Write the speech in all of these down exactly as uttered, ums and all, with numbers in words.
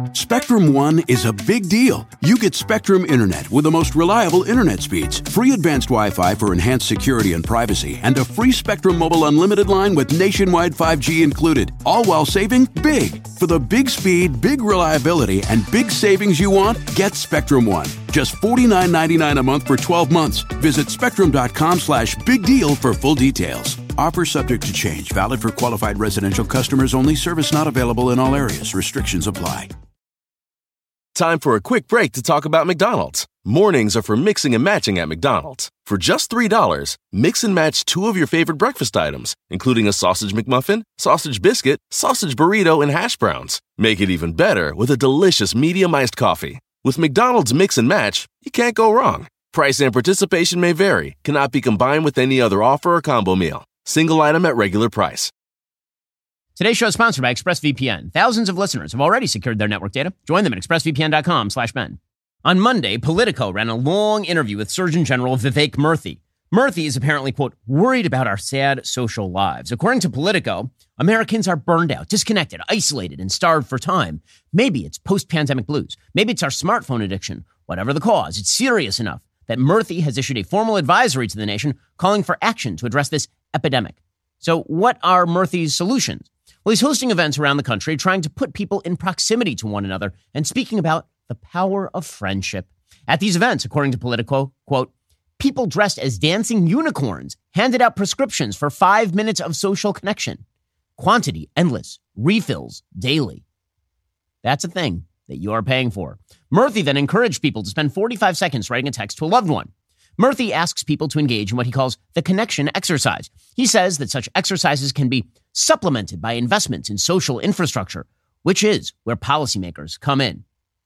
Spectrum One is a big deal. You get Spectrum Internet with the most reliable internet speeds, free advanced Wi-Fi for enhanced security and privacy, and a free Spectrum Mobile Unlimited line with nationwide five G included, all while saving big. For the big speed, big reliability, and big savings you want, get Spectrum One. Just forty-nine ninety-nine a month for twelve months. Visit spectrum.com slash big deal for full details. Offer subject to change. Valid for qualified residential customers only. Service not available in all areas. Restrictions apply. Time for a quick break to talk about McDonald's. Mornings are for mixing and matching at McDonald's. For just three dollars, mix and match two of your favorite breakfast items, including a sausage McMuffin, sausage biscuit, sausage burrito, and hash browns. Make it even better with a delicious medium iced coffee. With McDonald's Mix and Match, you can't go wrong. Price and participation may vary. Cannot be combined with any other offer or combo meal. Single item at regular price. Today's show is sponsored by ExpressVPN. Thousands of listeners have already secured their network data. Join them at expressvpn.com slash Ben. On Monday, Politico ran a long interview with Surgeon General Vivek Murthy. Murthy is apparently, quote, worried about our sad social lives. According to Politico, Americans are burned out, disconnected, isolated, and starved for time. Maybe it's post-pandemic blues. Maybe it's our smartphone addiction. Whatever the cause, it's serious enough that Murthy has issued a formal advisory to the nation calling for action to address this epidemic. So what are Murthy's solutions? Well, he's hosting events around the country trying to put people in proximity to one another and speaking about the power of friendship. At these events, according to Politico, quote, people dressed as dancing unicorns handed out prescriptions for five minutes of social connection. Quantity endless, refills daily. That's a thing that you are paying for. Murthy then encouraged people to spend forty-five seconds writing a text to a loved one. Murthy asks people to engage in what he calls the connection exercise. He says that such exercises can be supplemented by investments in social infrastructure, which is where policymakers come in.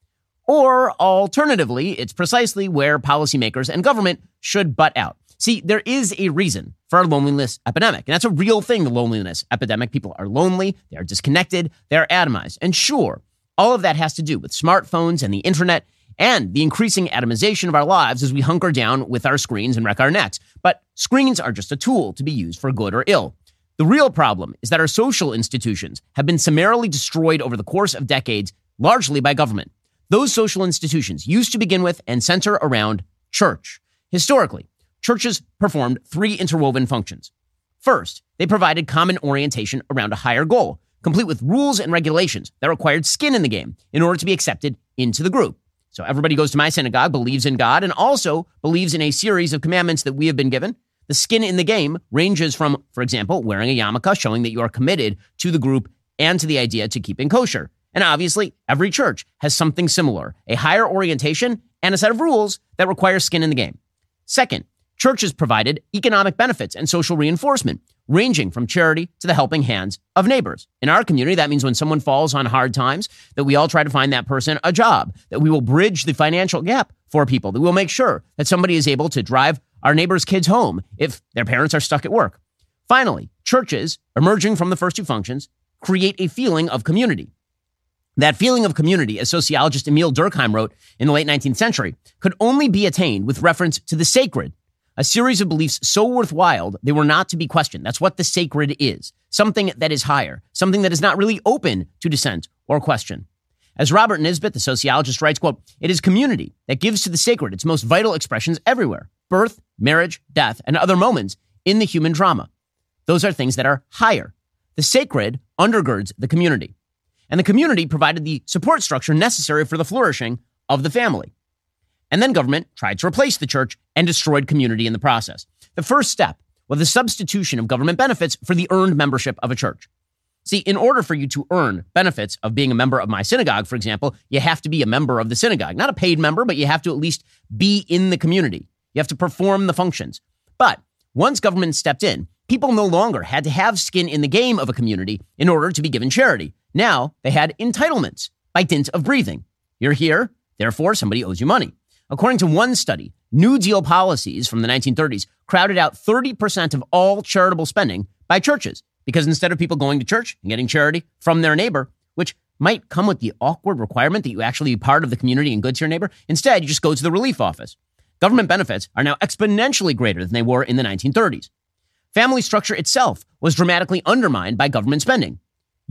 Or alternatively, it's precisely where policymakers and government should butt out. See, there is a reason for our loneliness epidemic, and that's a real thing, the loneliness epidemic. People are lonely, they are disconnected, they are atomized. And sure, all of that has to do with smartphones and the internet and the increasing atomization of our lives as we hunker down with our screens and wreck our necks. But screens are just a tool to be used for good or ill. The real problem is that our social institutions have been summarily destroyed over the course of decades, largely by government. Those social institutions used to begin with and center around church. Historically, churches performed three interwoven functions. First, they provided common orientation around a higher goal, complete with rules and regulations that required skin in the game in order to be accepted into the group. So everybody goes to my synagogue, believes in God, and also believes in a series of commandments that we have been given. The skin in the game ranges from, for example, wearing a yarmulke, showing that you are committed to the group and to the idea to keeping kosher. And obviously, every church has something similar, a higher orientation and a set of rules that require skin in the game. Second, churches provided economic benefits and social reinforcement, ranging from charity to the helping hands of neighbors. In our community, that means when someone falls on hard times, that we all try to find that person a job, that we will bridge the financial gap for people, that we'll make sure that somebody is able to drive our neighbor's kids home if their parents are stuck at work. Finally, churches, emerging from the first two functions, create a feeling of community. That feeling of community, as sociologist Emile Durkheim wrote in the late nineteenth century, could only be attained with reference to the sacred, a series of beliefs so worthwhile they were not to be questioned. That's what the sacred is, something that is higher, something that is not really open to dissent or question. As Robert Nisbet, the sociologist, writes, quote, it is community that gives to the sacred its most vital expressions everywhere: birth, marriage, death, and other moments in the human drama. Those are things that are higher. The sacred undergirds the community. And the community provided the support structure necessary for the flourishing of the family. And then government tried to replace the church and destroyed community in the process. The first step was the substitution of government benefits for the earned membership of a church. See, in order for you to earn benefits of being a member of my synagogue, for example, you have to be a member of the synagogue. Not a paid member, but you have to at least be in the community. You have to perform the functions. But once government stepped in, people no longer had to have skin in the game of a community in order to be given charity. Now they had entitlements by dint of breathing. You're here, therefore somebody owes you money. According to one study, New Deal policies from the nineteen thirties crowded out thirty percent of all charitable spending by churches, because instead of people going to church and getting charity from their neighbor, which might come with the awkward requirement that you actually be part of the community and good to your neighbor, instead you just go to the relief office. Government benefits are now exponentially greater than they were in the nineteen thirties. Family structure itself was dramatically undermined by government spending.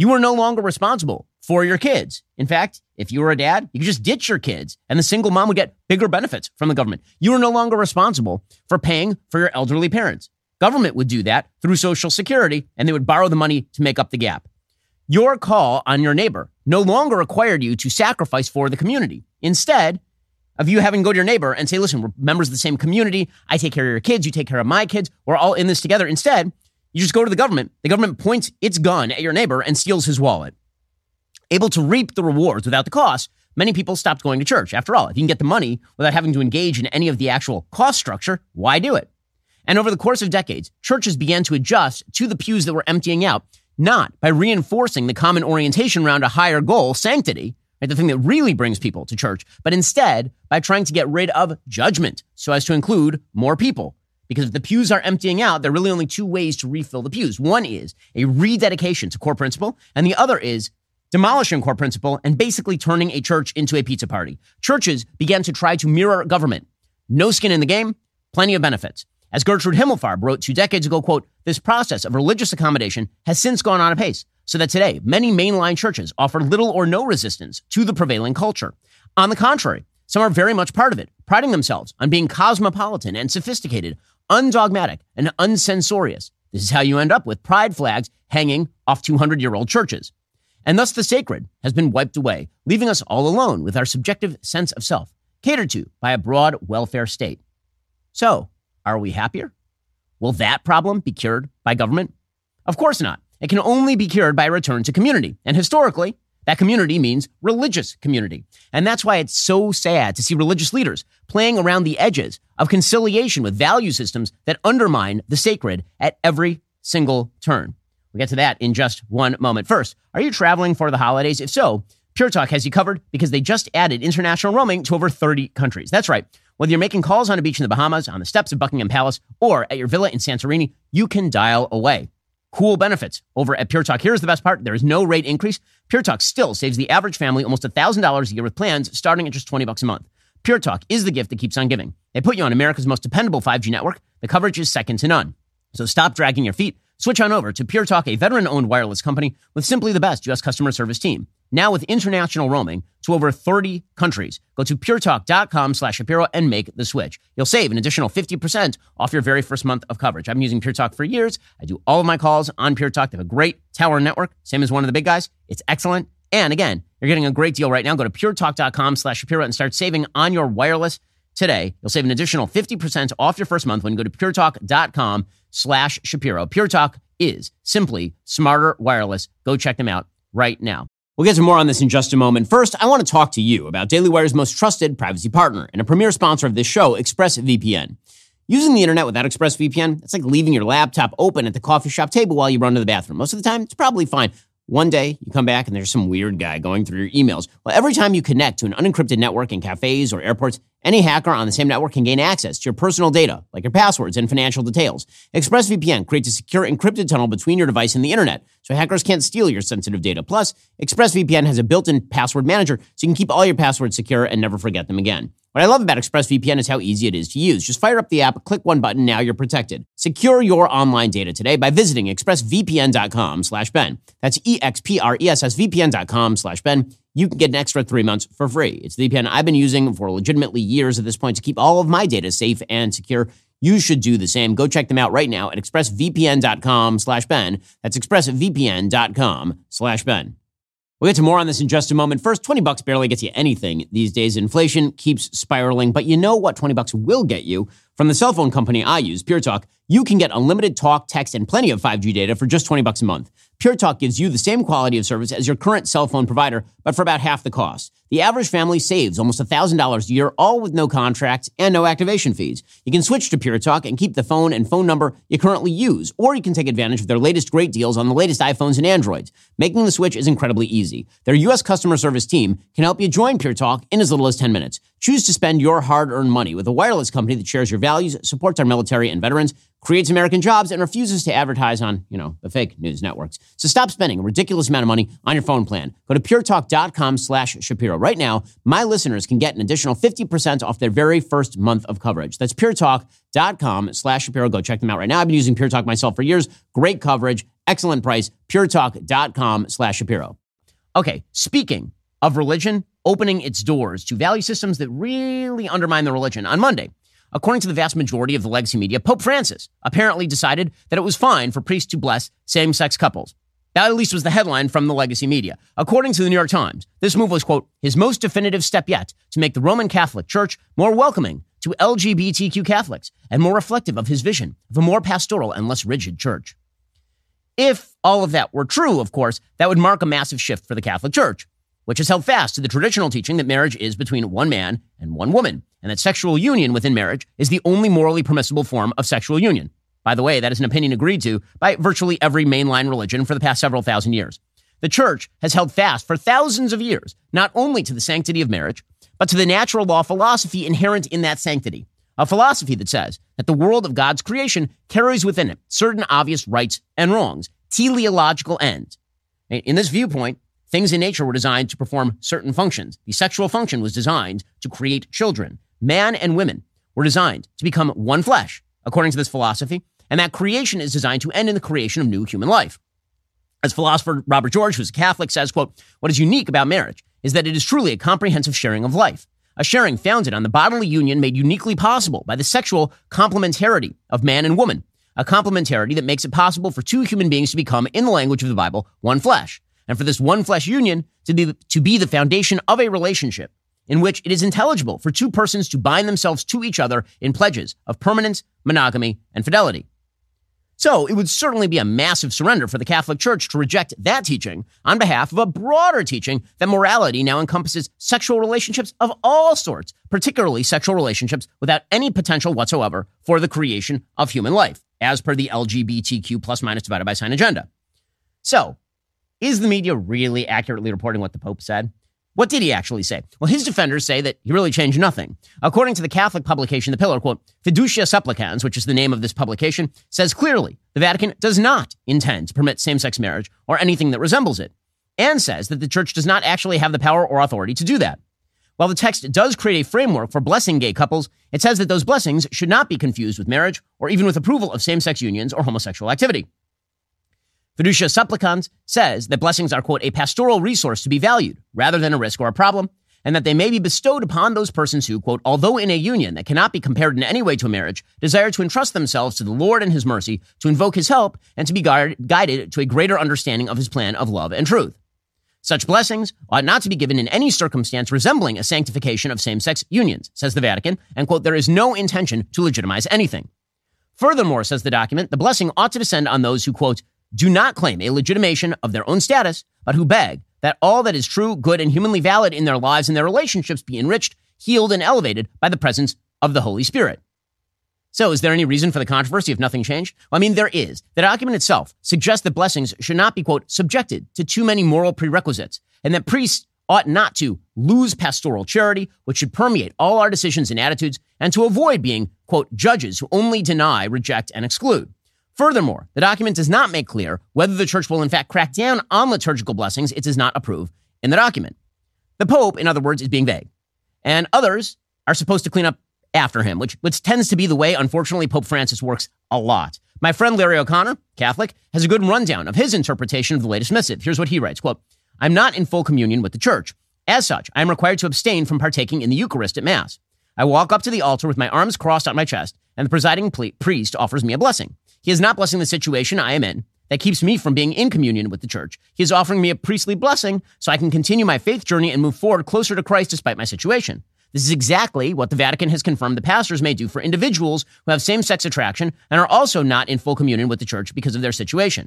You are no longer responsible for your kids. In fact, if you were a dad, you could just ditch your kids and the single mom would get bigger benefits from the government. You are no longer responsible for paying for your elderly parents. Government would do that through Social Security, and they would borrow the money to make up the gap. Your call on your neighbor no longer required you to sacrifice for the community. Instead of you having to go to your neighbor and say, listen, we're members of the same community. I take care of your kids. You take care of my kids. We're all in this together. Instead, you just go to the government. The government points its gun at your neighbor and steals his wallet. Able to reap the rewards without the cost, many people stopped going to church. After all, if you can get the money without having to engage in any of the actual cost structure, why do it? And over the course of decades, churches began to adjust to the pews that were emptying out, not by reinforcing the common orientation around a higher goal, sanctity, right, the thing that really brings people to church, but instead by trying to get rid of judgment so as to include more people. Because if the pews are emptying out, there are really only two ways to refill the pews. One is a rededication to core principle, and the other is demolishing core principle and basically turning a church into a pizza party. Churches began to try to mirror government. No skin in the game, plenty of benefits. As Gertrude Himmelfarb wrote two decades ago, quote, this process of religious accommodation has since gone on apace, so that today many mainline churches offer little or no resistance to the prevailing culture. On the contrary, some are very much part of it, priding themselves on being cosmopolitan and sophisticated, undogmatic, and uncensorious. This is how you end up with pride flags hanging off two hundred year old churches. And thus the sacred has been wiped away, leaving us all alone with our subjective sense of self, catered to by a broad welfare state. So, are we happier? Will that problem be cured by government? Of course not. It can only be cured by a return to community. And historically, that community means religious community. And that's why it's so sad to see religious leaders playing around the edges of conciliation with value systems that undermine the sacred at every single turn. We'll get to that in just one moment. First, are you traveling for the holidays? If so, Pure Talk has you covered because they just added international roaming to over thirty countries. That's right. Whether you're making calls on a beach in the Bahamas, on the steps of Buckingham Palace, or at your villa in Santorini, you can dial away. Cool benefits over at Pure Talk. Here's the best part. There is no rate increase. Pure Talk still saves the average family almost one thousand dollars a year with plans starting at just twenty bucks a month. Pure Talk is the gift that keeps on giving. They put you on America's most dependable five G network. The coverage is second to none. So stop dragging your feet. Switch on over to Pure Talk, a veteran-owned wireless company with simply the best U S customer service team. Now with international roaming to over thirty countries. Go to puretalk.com slash Shapiro and make the switch. You'll save an additional fifty percent off your very first month of coverage. I've been using Pure Talk for years. I do all of my calls on Pure Talk. They have a great tower network, same as one of the big guys. It's excellent. And again, you're getting a great deal right now. Go to puretalk.com slash Shapiro and start saving on your wireless today. You'll save an additional fifty percent off your first month when you go to puretalk.com slash Shapiro. Pure Talk is simply smarter wireless. Go check them out right now. We'll get to more on this in just a moment. First, I want to talk to you about Daily Wire's most trusted privacy partner and a premier sponsor of this show, ExpressVPN. Using the internet without ExpressVPN, it's like leaving your laptop open at the coffee shop table while you run to the bathroom. Most of the time, it's probably fine. One day, you come back and there's some weird guy going through your emails. Well, every time you connect to an unencrypted network in cafes or airports, any hacker on the same network can gain access to your personal data, like your passwords and financial details. ExpressVPN creates a secure encrypted tunnel between your device and the internet, so hackers can't steal your sensitive data. Plus, ExpressVPN has a built-in password manager, so you can keep all your passwords secure and never forget them again. What I love about ExpressVPN is how easy it is to use. Just fire up the app, click one button, now you're protected. Secure your online data today by visiting expressvpn.com slash Ben. That's E-X-P-R-E-S-S-V-P-N.com slash Ben. You can get an extra three months for free. It's the V P N I've been using for legitimately years at this point to keep all of my data safe and secure. You should do the same. Go check them out right now at expressvpn.com slash Ben. That's expressvpn.com slash Ben. We'll get to more on this in just a moment. First, twenty bucks barely gets you anything these days. Inflation keeps spiraling, but you know what twenty bucks will get you? From the cell phone company I use, Pure Talk, you can get unlimited talk, text, and plenty of five G data for just twenty bucks a month. Pure Talk gives you the same quality of service as your current cell phone provider, but for about half the cost. The average family saves almost one thousand dollars a year, all with no contracts and no activation fees. You can switch to Pure Talk and keep the phone and phone number you currently use, or you can take advantage of their latest great deals on the latest iPhones and Androids. Making the switch is incredibly easy. Their U S customer service team can help you join Pure Talk in as little as ten minutes. Choose to spend your hard-earned money with a wireless company that shares your values, supports our military and veterans, creates American jobs, and refuses to advertise on, you know, the fake news networks. So stop spending a ridiculous amount of money on your phone plan. Go to puretalk.com slash Shapiro. Right now, my listeners can get an additional fifty percent off their very first month of coverage. That's puretalk.com slash Shapiro. Go check them out right now. I've been using Pure Talk myself for years. Great coverage, Excellent price, puretalk.com slash Shapiro. Okay, speaking of religion opening its doors to value systems that really undermine the religion, on Monday, according to the vast majority of the legacy media, Pope Francis apparently decided that it was fine for priests to bless same-sex couples. That at least was the headline from the legacy media. According to the New York Times, this move was, quote, his most definitive step yet to make the Roman Catholic Church more welcoming to L G B T Q Catholics and more reflective of his vision of a more pastoral and less rigid church. If all of that were true, of course, that would mark a massive shift for the Catholic Church, which has held fast to the traditional teaching that marriage is between one man and one woman, and that sexual union within marriage is the only morally permissible form of sexual union. By the way, that is an opinion agreed to by virtually every mainline religion for the past several thousand years. The church has held fast for thousands of years, not only to the sanctity of marriage, but to the natural law philosophy inherent in that sanctity. A philosophy that says that the world of God's creation carries within it certain obvious rights and wrongs, teleological ends. In this viewpoint, things in nature were designed to perform certain functions. The sexual function was designed to create children. Man and women were designed to become one flesh, according to this philosophy, and that creation is designed to end in the creation of new human life. As philosopher Robert George, who's a Catholic, says, quote, what is unique about marriage is that it is truly a comprehensive sharing of life, a sharing founded on the bodily union made uniquely possible by the sexual complementarity of man and woman, a complementarity that makes it possible for two human beings to become, in the language of the Bible, one flesh, and for this one flesh union to be, to be the foundation of a relationship in which it is intelligible for two persons to bind themselves to each other in pledges of permanence, monogamy, and fidelity. So it would certainly be a massive surrender for the Catholic Church to reject that teaching on behalf of a broader teaching that morality now encompasses sexual relationships of all sorts, particularly sexual relationships without any potential whatsoever for the creation of human life, as per the L G B T Q plus minus divided by sign agenda. So, is the media really accurately reporting what the Pope said? What did he actually say? Well, his defenders say that he really changed nothing. According to the Catholic publication The Pillar, quote, Fiducia Supplicans, which is the name of this publication, says clearly the Vatican does not intend to permit same-sex marriage or anything that resembles it, and says that the Church does not actually have the power or authority to do that. While the text does create a framework for blessing gay couples, it says that those blessings should not be confused with marriage or even with approval of same-sex unions or homosexual activity. Fiducia Supplicans says that blessings are, quote, a pastoral resource to be valued rather than a risk or a problem, and that they may be bestowed upon those persons who, quote, although in a union that cannot be compared in any way to a marriage, desire to entrust themselves to the Lord and his mercy, to invoke his help, and to be guard- guided to a greater understanding of his plan of love and truth. Such blessings ought not to be given in any circumstance resembling a sanctification of same-sex unions, says the Vatican, and, quote, there is no intention to legitimize anything. Furthermore, says the document, the blessing ought to descend on those who, quote, do not claim a legitimation of their own status, but who beg that all that is true, good, and humanly valid in their lives and their relationships be enriched, healed, and elevated by the presence of the Holy Spirit. So is there any reason for the controversy if nothing changed? Well, I mean, there is. The document itself suggests that blessings should not be, quote, subjected to too many moral prerequisites, and that priests ought not to lose pastoral charity, which should permeate all our decisions and attitudes, and to avoid being, quote, judges who only deny, reject, and exclude. Furthermore, the document does not make clear whether the Church will in fact crack down on liturgical blessings it does not approve in the document. The Pope, in other words, is being vague. And others are supposed to clean up after him, which, which tends to be the way, unfortunately, Pope Francis works a lot. My friend Larry O'Connor, Catholic, has a good rundown of his interpretation of the latest missive. Here's what he writes, quote, I'm not in full communion with the Church. As such, I am required to abstain from partaking in the Eucharist at Mass. I walk up to the altar with my arms crossed on my chest, and the presiding ple- priest offers me a blessing. He is not blessing the situation I am in that keeps me from being in communion with the Church. He is offering me a priestly blessing so I can continue my faith journey and move forward closer to Christ despite my situation. This is exactly what the Vatican has confirmed the pastors may do for individuals who have same-sex attraction and are also not in full communion with the Church because of their situation.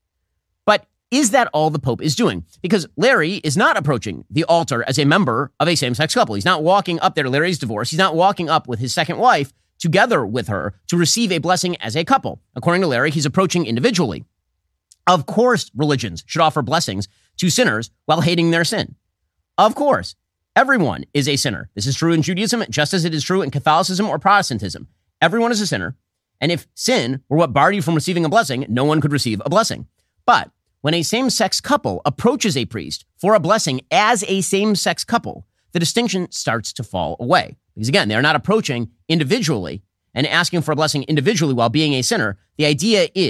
But is that all the Pope is doing? Because Larry is not approaching the altar as a member of a same-sex couple. He's not walking up there to Larry's divorce. He's not walking up with his second wife together with her to receive a blessing as a couple. According to Larry, he's approaching individually. Of course, religions should offer blessings to sinners while hating their sin. Of course, everyone is a sinner. This is true in Judaism, just as it is true in Catholicism or Protestantism. Everyone is a sinner. And if sin were what barred you from receiving a blessing, no one could receive a blessing. But when a same-sex couple approaches a priest for a blessing as a same-sex couple, the distinction starts to fall away. Because again, they're not approaching individually and asking for a blessing individually while being a sinner. The idea is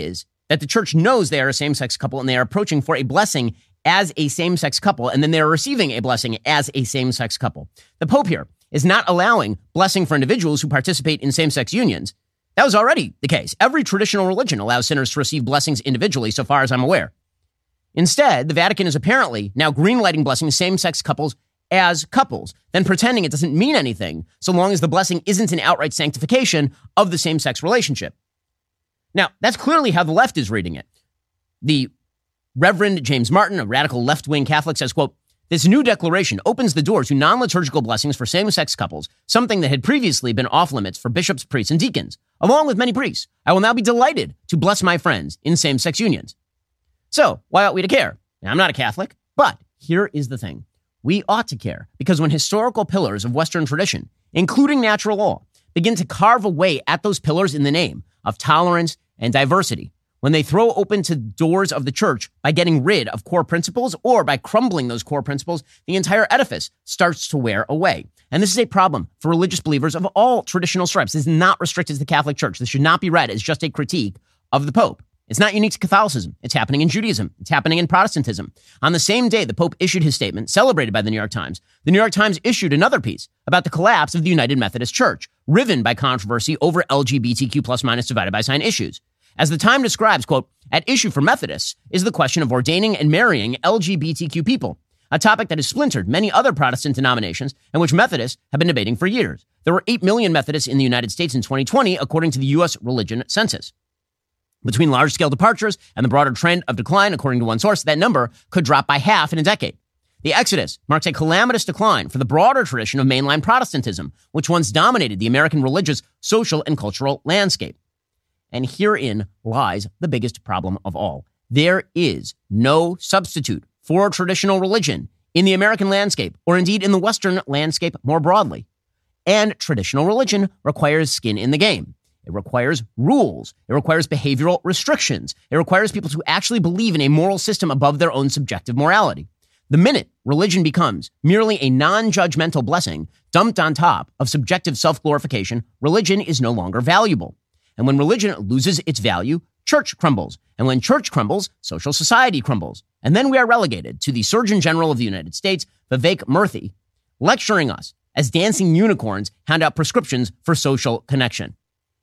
that the church knows they are a same-sex couple and they are approaching for a blessing as a same-sex couple, and then they're receiving a blessing as a same-sex couple. The Pope here is not allowing blessing for individuals who participate in same-sex unions. That was already the case. Every traditional religion allows sinners to receive blessings individually, so far as I'm aware. Instead, the Vatican is apparently now greenlighting blessing same-sex couples as couples, then pretending it doesn't mean anything so long as the blessing isn't an outright sanctification of the same-sex relationship. Now, that's clearly how the left is reading it. The Reverend James Martin, a radical left-wing Catholic, says, quote, "This new declaration opens the door to non-liturgical blessings for same-sex couples, something that had previously been off-limits for bishops, priests, and deacons. Along with many priests, I will now be delighted to bless my friends in same-sex unions." So, why ought we to care? Now, I'm not a Catholic, but here is the thing. We ought to care because when historical pillars of Western tradition, including natural law, begin to carve away at those pillars in the name of tolerance and diversity, when they throw open to doors of the church by getting rid of core principles or by crumbling those core principles, the entire edifice starts to wear away. And this is a problem for religious believers of all traditional stripes. This is not restricted to the Catholic Church. This should not be read as just a critique of the Pope. It's not unique to Catholicism. It's happening in Judaism. It's happening in Protestantism. On the same day the Pope issued his statement, celebrated by the New York Times, the New York Times issued another piece about the collapse of the United Methodist Church, riven by controversy over L G B T Q plus minus divided by sign issues. As the Times describes, quote, "At issue for Methodists is the question of ordaining and marrying L G B T Q people, a topic that has splintered many other Protestant denominations and which Methodists have been debating for years. There were eight million Methodists in the United States in twenty twenty, according to the U S religion census. Between large-scale departures and the broader trend of decline, according to one source, that number could drop by half in a decade. The exodus marks a calamitous decline for the broader tradition of mainline Protestantism, which once dominated the American religious, social, and cultural landscape." And herein lies the biggest problem of all. There is no substitute for traditional religion in the American landscape, or indeed in the Western landscape more broadly. And traditional religion requires skin in the game. It requires rules. It requires behavioral restrictions. It requires people to actually believe in a moral system above their own subjective morality. The minute religion becomes merely a non-judgmental blessing dumped on top of subjective self-glorification, religion is no longer valuable. And when religion loses its value, church crumbles. And when church crumbles, social society crumbles. And then we are relegated to the Surgeon General of the United States, Vivek Murthy, lecturing us as dancing unicorns hand out prescriptions for social connection.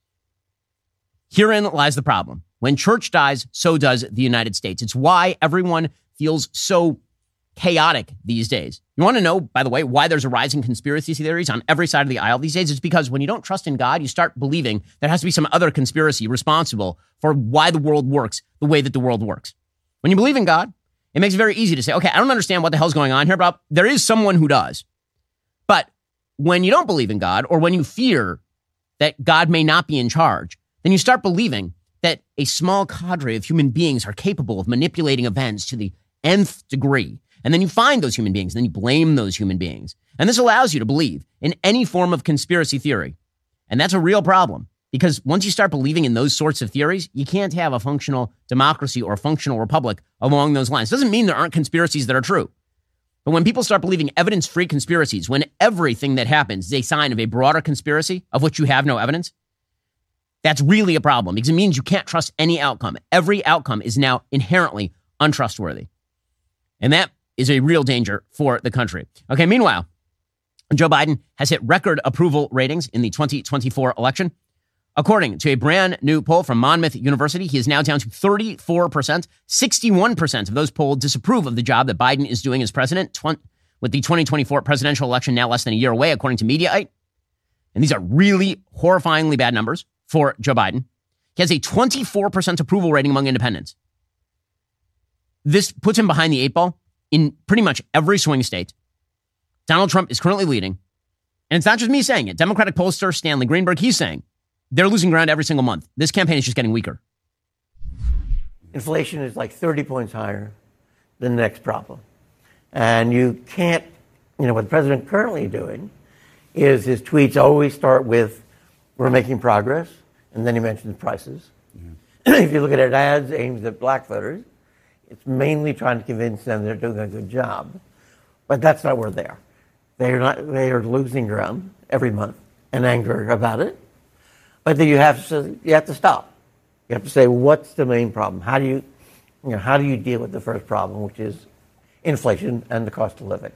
Herein lies the problem. When church dies, so does the United States. It's why everyone feels so chaotic these days. You want to know, by the way, why there's a rise in conspiracy theories on every side of the aisle these days? It's because when you don't trust in God, you start believing there has to be some other conspiracy responsible for why the world works the way that the world works. When you believe in God, it makes it very easy to say, okay, I don't understand what the hell's going on here, but there is someone who does. But when you don't believe in God, or when you fear that God may not be in charge, then you start believing that a small cadre of human beings are capable of manipulating events to the nth degree. And then you find those human beings, and then you blame those human beings. And this allows you to believe in any form of conspiracy theory. And that's a real problem, because once you start believing in those sorts of theories, you can't have a functional democracy or a functional republic along those lines. It doesn't mean there aren't conspiracies that are true. But when people start believing evidence-free conspiracies, when everything that happens is a sign of a broader conspiracy of which you have no evidence, that's really a problem, because it means you can't trust any outcome. Every outcome is now inherently untrustworthy. And that is a real danger for the country. Okay, meanwhile, Joe Biden has hit record approval ratings in the twenty twenty-four election. According to a brand new poll from Monmouth University, he is now down to thirty-four percent. sixty-one percent of those polled disapprove of the job that Biden is doing as president, tw- with the twenty twenty-four presidential election now less than a year away, according to Mediaite. And these are really horrifyingly bad numbers for Joe Biden. He has a twenty-four percent approval rating among independents. This puts him behind the eight ball in pretty much every swing state. Donald Trump is currently leading. And it's not just me saying it. Democratic pollster Stanley Greenberg, he's saying they're losing ground every single month. This campaign is just getting weaker. Inflation is like thirty points higher than the next problem. And you can't, you know, what the president currently doing is his tweets always start with, we're making progress, and then he mentions prices. Yeah. If you look at his ads aimed at black voters, it's mainly trying to convince them they're doing a good job. But that's not where they are. They are not. They are losing ground every month and anger about it. But then you have to you have to stop. You have to say, what's the main problem? How do you, you know, how do you deal with the first problem, which is inflation and the cost of living?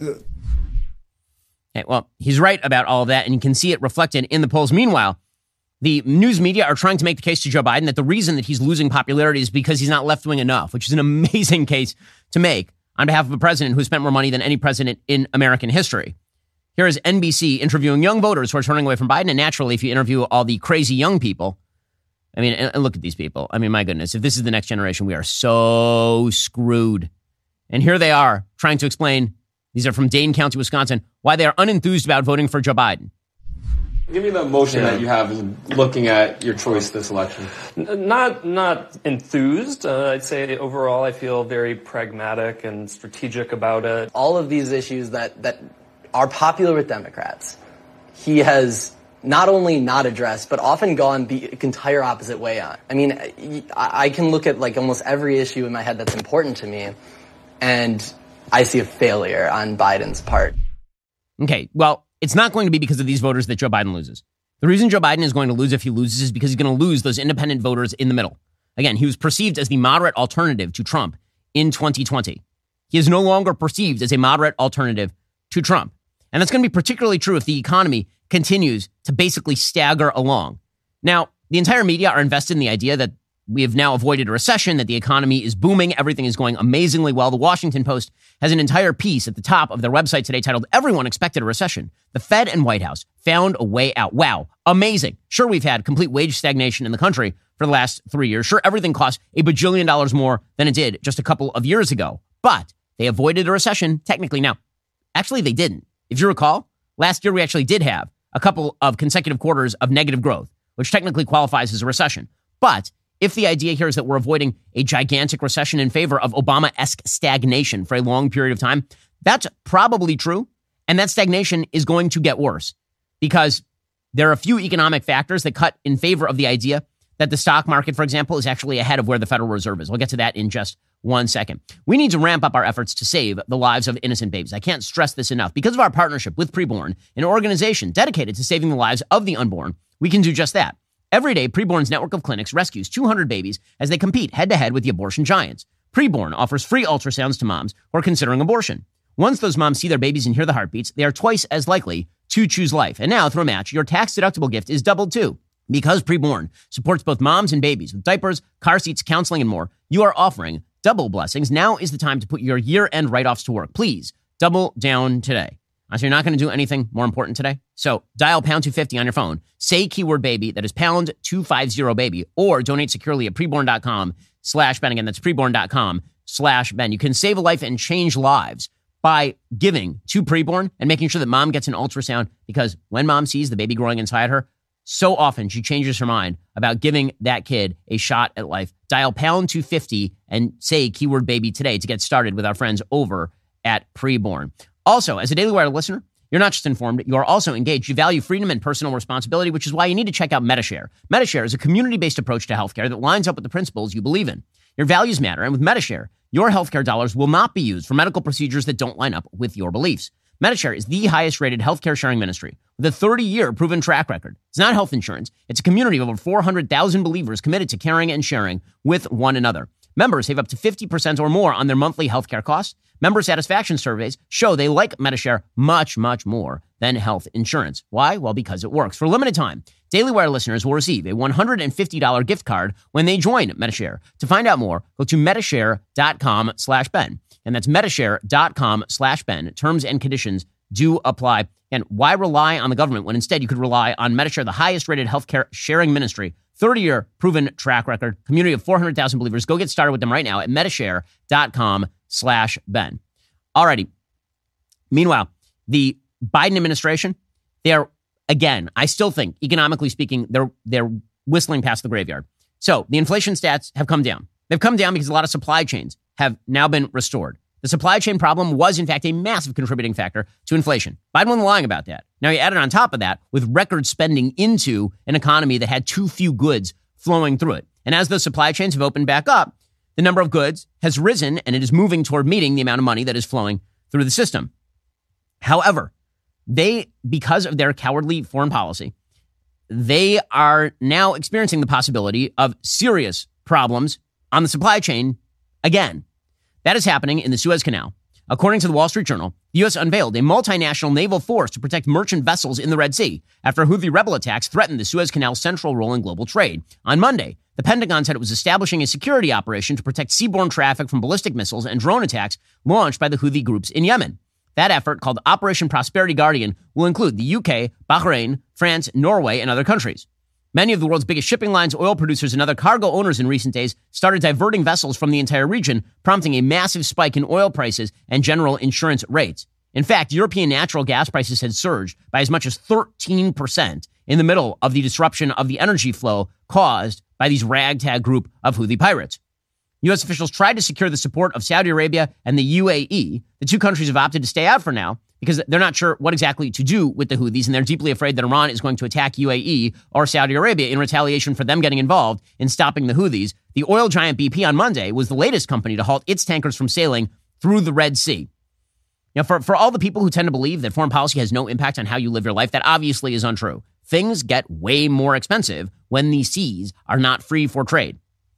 Okay, well, he's right about all of that, and you can see it reflected in the polls. Meanwhile, the news media are trying to make the case to Joe Biden that the reason that he's losing popularity is because he's not left-wing enough, which is an amazing case to make on behalf of a president who spent more money than any president in American history. Here is N B C interviewing young voters who are turning away from Biden. And naturally, if you interview all the crazy young people, I mean, and look at these people. I mean, my goodness, if this is the next generation, we are so screwed. And here they are trying to explain, these are from Dane County, Wisconsin, why they are unenthused about voting for Joe Biden. Give me the emotion yeah. that you have looking at your choice this election. Not not enthused. Uh, I'd say overall I feel very pragmatic and strategic about it. All of these issues that, that are popular with Democrats, he has not only not addressed, but often gone the entire opposite way on. I mean, I, I can look at like almost every issue in my head that's important to me, and I see a failure on Biden's part. Okay, well, it's not going to be because of these voters that Joe Biden loses. The reason Joe Biden is going to lose if he loses is because he's going to lose those independent voters in the middle. Again, he was perceived as the moderate alternative to Trump in twenty twenty. He is no longer perceived as a moderate alternative to Trump. And that's going to be particularly true if the economy continues to basically stagger along. Now, the entire media are invested in the idea that we have now avoided a recession, that the economy is booming, everything is going amazingly well. The Washington Post has an entire piece at the top of their website today titled, "Everyone Expected a Recession. The Fed and White House Found a Way Out." Wow, amazing. Sure, we've had complete wage stagnation in the country for the last three years. Sure, everything costs a bajillion dollars more than it did just a couple of years ago. But they avoided a recession, technically. Now, actually, they didn't. If you recall, last year we actually did have a couple of consecutive quarters of negative growth, which technically qualifies as a recession. But if the idea here is that we're avoiding a gigantic recession in favor of Obama-esque stagnation for a long period of time, that's probably true. And that stagnation is going to get worse because there are a few economic factors that cut in favor of the idea that the stock market, for example, is actually ahead of where the Federal Reserve is. We'll get to that in just one second. We need to ramp up our efforts to save the lives of innocent babies. I can't stress this enough. Because of our partnership with Preborn, an organization dedicated to saving the lives of the unborn, we can do just that. Every day, Preborn's network of clinics rescues two hundred babies as they compete head-to-head with the abortion giants. Preborn offers free ultrasounds to moms who are considering abortion. Once those moms see their babies and hear the heartbeats, they are twice as likely to choose life. And now, through a match, your tax-deductible gift is doubled too. Because Preborn supports both moms and babies with diapers, car seats, counseling, and more, you are offering double blessings. Now is the time to put your year-end write-offs to work. Please double down today. So you're not going to do anything more important today? So dial pound two fifty on your phone. Say keyword baby. That is pound two fifty baby. Or donate securely at preborn.com slash Ben. Again, that's preborn.com slash Ben. You can save a life and change lives by giving to Preborn and making sure that mom gets an ultrasound, because when mom sees the baby growing inside her, so often she changes her mind about giving that kid a shot at life. Dial pound two fifty and say keyword baby today to get started with our friends over at Preborn. Also, as a Daily Wire listener, you're not just informed, you are also engaged. You value freedom and personal responsibility, which is why you need to check out Medi-Share. Medi-Share is a community-based approach to healthcare that lines up with the principles you believe in. Your values matter, and with Medi-Share, your healthcare dollars will not be used for medical procedures that don't line up with your beliefs. Medi-Share is the highest-rated healthcare sharing ministry with a thirty-year proven track record. It's not health insurance. It's a community of over four hundred thousand believers committed to caring and sharing with one another. Members save up to fifty percent or more on their monthly healthcare costs. Member satisfaction surveys show they like Medi-Share much, much more than health insurance. Why? Well, because it works. For a limited time, Daily Wire listeners will receive a one hundred fifty dollars gift card when they join Medi-Share. To find out more, go to Medishare.com slash Ben. And that's Medishare.com slash Ben. Terms and conditions do apply. And why rely on the government when instead you could rely on Medi-Share, the highest-rated healthcare sharing ministry, thirty-year proven track record, community of four hundred thousand believers. Go get started with them right now at Medishare.com slash Ben. Alrighty. Meanwhile, the Biden administration, they are, again, I still think, economically speaking, they're they're whistling past the graveyard. So the inflation stats have come down. They've come down because a lot of supply chains have now been restored. The supply chain problem was, in fact, a massive contributing factor to inflation. Biden wasn't lying about that. Now, he added on top of that with record spending into an economy that had too few goods flowing through it. And as those supply chains have opened back up, the number of goods has risen, and it is moving toward meeting the amount of money that is flowing through the system. However, they, because of their cowardly foreign policy, they are now experiencing the possibility of serious problems on the supply chain again. That is happening in the Suez Canal. According to the Wall Street Journal, the U S unveiled a multinational naval force to protect merchant vessels in the Red Sea after Houthi rebel attacks threatened the Suez Canal's central role in global trade. On Monday, the Pentagon said it was establishing a security operation to protect seaborne traffic from ballistic missiles and drone attacks launched by the Houthi groups in Yemen. That effort, called Operation Prosperity Guardian, will include the U K, Bahrain, France, Norway, and other countries. Many of the world's biggest shipping lines, oil producers, and other cargo owners in recent days started diverting vessels from the entire region, prompting a massive spike in oil prices and general insurance rates. In fact, European natural gas prices had surged by as much as thirteen percent in the middle of the disruption of the energy flow caused by these ragtag group of Houthi pirates. U S officials tried to secure the support of Saudi Arabia and the U A E. The two countries have opted to stay out for now because they're not sure what exactly to do with the Houthis, and they're deeply afraid that Iran is going to attack U A E or Saudi Arabia in retaliation for them getting involved in stopping the Houthis. The oil giant B P on Monday was the latest company to halt its tankers from sailing through the Red Sea. Now, for, for all the people who tend to believe that foreign policy has no impact on how you live your life, that obviously is untrue. Things get way more expensive when the seas are not free for trade.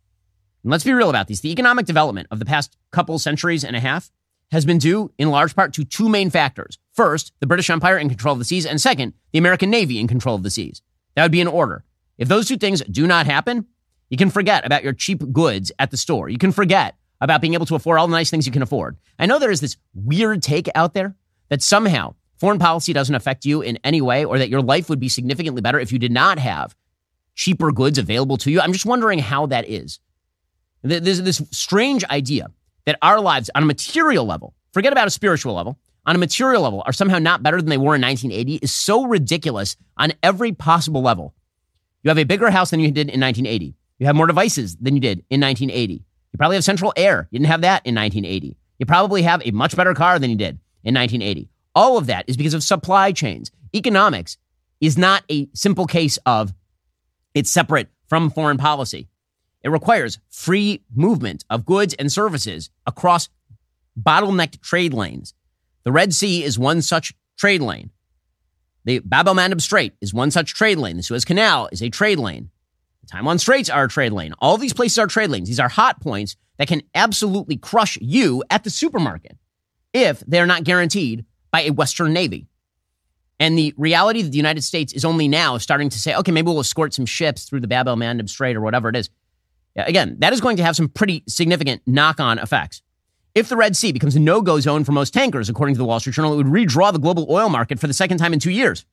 And let's be real about these. The economic development of the past couple centuries and a half has been due in large part to two main factors. First, the British Empire in control of the seas, and second, the American Navy in control of the seas. That would be in order. If those two things do not happen, you can forget about your cheap goods at the store. You can forget about being able to afford all the nice things you can afford. I know there is this weird take out there that somehow foreign policy doesn't affect you in any way, or that your life would be significantly better if you did not have cheaper goods available to you. I'm just wondering how that is. There's this strange idea that our lives on a material level, forget about a spiritual level, on a material level are somehow not better than they were in nineteen eighty is so ridiculous on every possible level. You have a bigger house than you did in nineteen eighty. You have more devices than you did in nineteen eighty. You probably have central air. You didn't have that in nineteen eighty. You probably have a much better car than you did in nineteen eighty. All of that is because of supply chains. Economics is not a simple case of it's separate from foreign policy. It requires free movement of goods and services across bottlenecked trade lanes. The Red Sea is one such trade lane. The Bab el-Mandeb Strait is one such trade lane. The Suez Canal is a trade lane. The Taiwan Straits are a trade lane. All these places are trade lanes. These are hot points that can absolutely crush you at the supermarket if they're not guaranteed by a Western Navy. And the reality that the United States is only now starting to say, okay, maybe we'll escort some ships through the Bab el-Mandeb Strait or whatever it is. Again, that is going to have some pretty significant knock-on effects. If the Red Sea becomes a no-go zone for most tankers, according to the Wall Street Journal, it would redraw the global oil market for the second time in two years.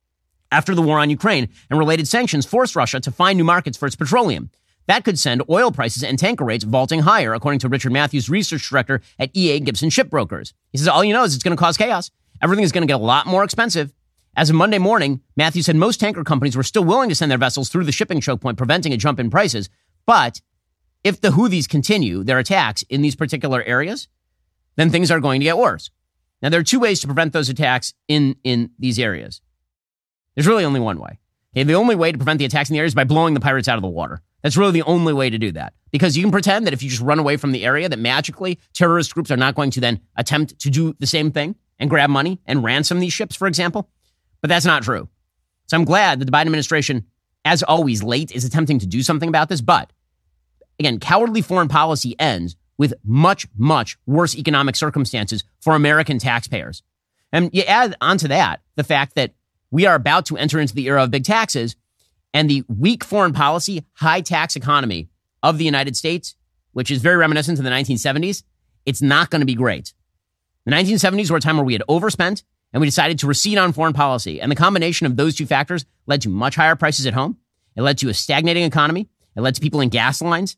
After the war on Ukraine and related sanctions forced Russia to find new markets for its petroleum. That could send oil prices and tanker rates vaulting higher, according to Richard Matthews, research director at E A Gibson Shipbrokers. He says, all you know is it's going to cause chaos. Everything is going to get a lot more expensive. As of Monday morning, Matthews said most tanker companies were still willing to send their vessels through the shipping choke point, preventing a jump in prices. But if the Houthis continue their attacks in these particular areas, then things are going to get worse. Now, there are two ways to prevent those attacks in, in these areas. There's really only one way. Okay, the only way to prevent the attacks in the area is by blowing the pirates out of the water. That's really the only way to do that. Because you can pretend that if you just run away from the area, that magically terrorist groups are not going to then attempt to do the same thing and grab money and ransom these ships, for example. But that's not true. So I'm glad that the Biden administration, as always late, is attempting to do something about this. But again, cowardly foreign policy ends with much, much worse economic circumstances for American taxpayers. And you add onto that the fact that we are about to enter into the era of big taxes, and the weak foreign policy, high tax economy of the United States, which is very reminiscent of the nineteen seventies, it's not going to be great. The nineteen seventies were a time where we had overspent and we decided to recede on foreign policy. And the combination of those two factors led to much higher prices at home. It led to a stagnating economy. It led to people in gas lines.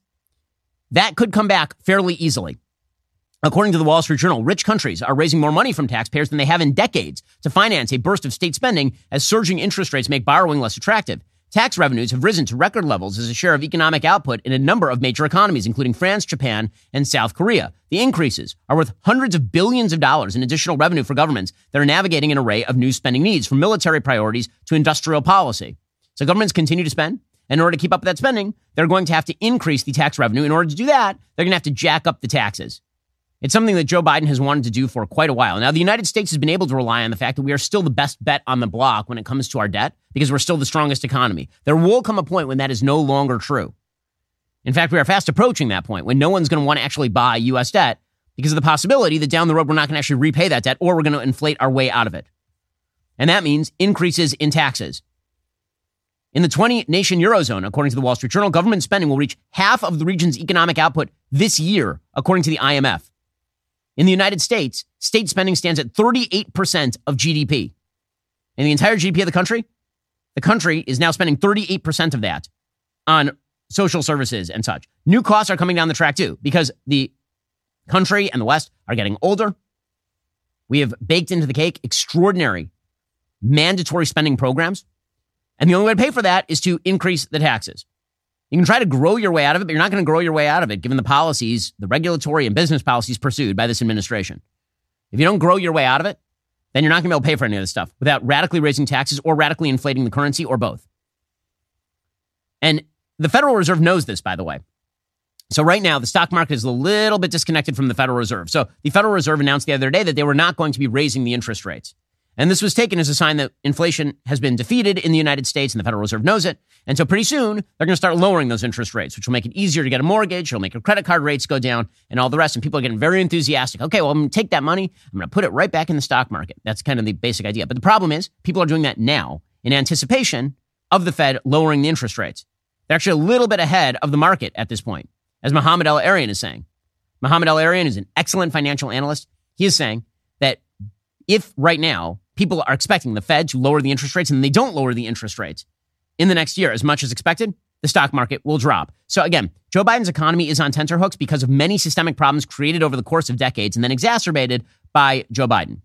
That could come back fairly easily. According to the Wall Street Journal, rich countries are raising more money from taxpayers than they have in decades to finance a burst of state spending as surging interest rates make borrowing less attractive. Tax revenues have risen to record levels as a share of economic output in a number of major economies, including France, Japan, and South Korea. The increases are worth hundreds of billions of dollars in additional revenue for governments that are navigating an array of new spending needs, from military priorities to industrial policy. So governments continue to spend. In order to keep up with that spending, they're going to have to increase the tax revenue. In order to do that, they're going to have to jack up the taxes. It's something that Joe Biden has wanted to do for quite a while. Now, the United States has been able to rely on the fact that we are still the best bet on the block when it comes to our debt because we're still the strongest economy. There will come a point when that is no longer true. In fact, we are fast approaching that point when no one's going to want to actually buy U S debt because of the possibility that down the road we're not going to actually repay that debt or we're going to inflate our way out of it. And that means increases in taxes. In the twenty-nation Eurozone, according to the Wall Street Journal, government spending will reach half of the region's economic output this year, according to the I M F. In the United States, state spending stands at thirty-eight percent of G D P. In the entire G D P of the country, the country is now spending thirty-eight percent of that on social services and such. New costs are coming down the track too, because the country and the West are getting older. We have baked into the cake extraordinary mandatory spending programs. And the only way to pay for that is to increase the taxes. You can try to grow your way out of it, but you're not going to grow your way out of it given the policies, the regulatory and business policies pursued by this administration. If you don't grow your way out of it, then you're not going to be able to pay for any of this stuff without radically raising taxes or radically inflating the currency or both. And the Federal Reserve knows this, by the way. So right now, the stock market is a little bit disconnected from the Federal Reserve. So the Federal Reserve announced the other day that they were not going to be raising the interest rates. And this was taken as a sign that inflation has been defeated in the United States, and the Federal Reserve knows it. And so pretty soon, they're going to start lowering those interest rates, which will make it easier to get a mortgage. It'll make your credit card rates go down and all the rest. And people are getting very enthusiastic. Okay, well, I'm going to take that money. I'm going to put it right back in the stock market. That's kind of the basic idea. But the problem is people are doing that now in anticipation of the Fed lowering the interest rates. They're actually a little bit ahead of the market at this point, as Mohamed El-Erian is saying. Mohamed El-Erian is an excellent financial analyst. He is saying that if right now people are expecting the Fed to lower the interest rates and they don't lower the interest rates in the next year as much as expected, the stock market will drop. So again, Joe Biden's economy is on tenterhooks because of many systemic problems created over the course of decades and then exacerbated by Joe Biden.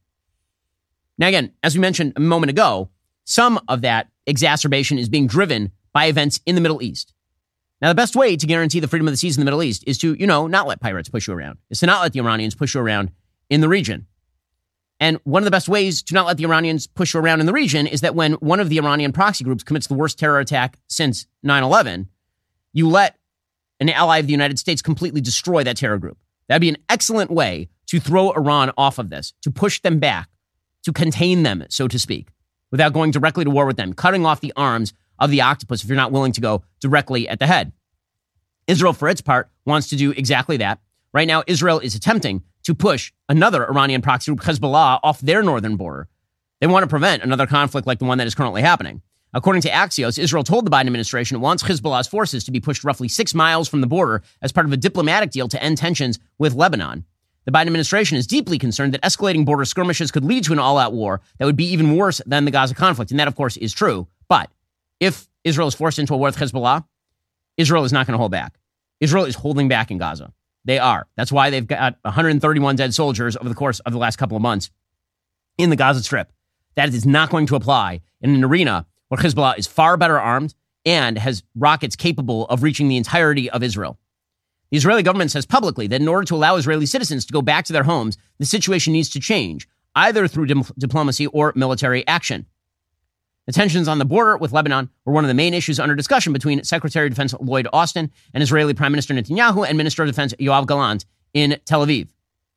Now again, as we mentioned a moment ago, some of that exacerbation is being driven by events in the Middle East. Now, the best way to guarantee the freedom of the seas in the Middle East is to, you know, not let pirates push you around, is to not let the Iranians push you around in the region. And one of the best ways to not let the Iranians push you around in the region is that when one of the Iranian proxy groups commits the worst terror attack since nine eleven, you let an ally of the United States completely destroy that terror group. That'd be an excellent way to throw Iran off of this, to push them back, to contain them, so to speak, without going directly to war with them, cutting off the arms of the octopus if you're not willing to go directly at the head. Israel, for its part, wants to do exactly that. Right now, Israel is attempting to push another Iranian proxy group, Hezbollah, off their northern border. They want to prevent another conflict like the one that is currently happening. According to Axios, Israel told the Biden administration it wants Hezbollah's forces to be pushed roughly six miles from the border as part of a diplomatic deal to end tensions with Lebanon. The Biden administration is deeply concerned that escalating border skirmishes could lead to an all-out war that would be even worse than the Gaza conflict. And that, of course, is true. But if Israel is forced into a war with Hezbollah, Israel is not going to hold back. Israel is holding back in Gaza. They are. That's why they've got one hundred thirty-one dead soldiers over the course of the last couple of months in the Gaza Strip. That is not going to apply in an arena where Hezbollah is far better armed and has rockets capable of reaching the entirety of Israel. The Israeli government says publicly that in order to allow Israeli citizens to go back to their homes, the situation needs to change, either through dim- diplomacy or military action. The tensions on the border with Lebanon were one of the main issues under discussion between Secretary of Defense Lloyd Austin and Israeli Prime Minister Netanyahu and Minister of Defense Yoav Gallant in Tel Aviv.